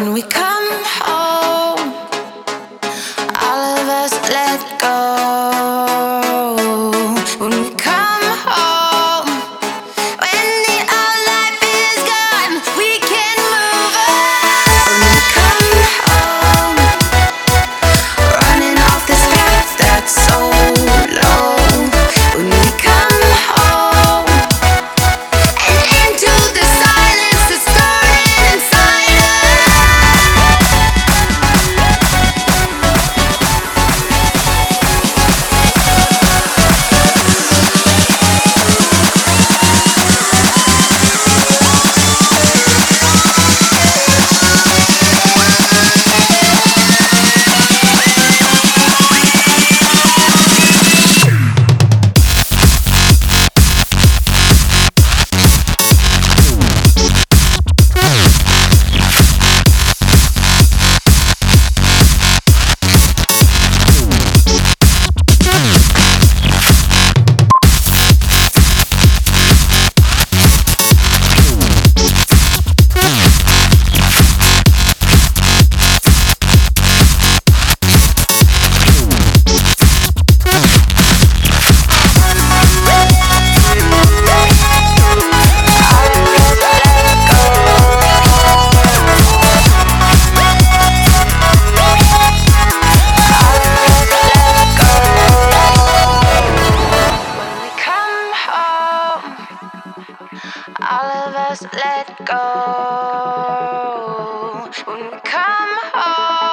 When we come home, all of us let go. When we come home, when the old life is gone, we can move on. When we come home, running off this path that's so low. When we come home and into the silence that's starting inside us. All of us let go. When we come home.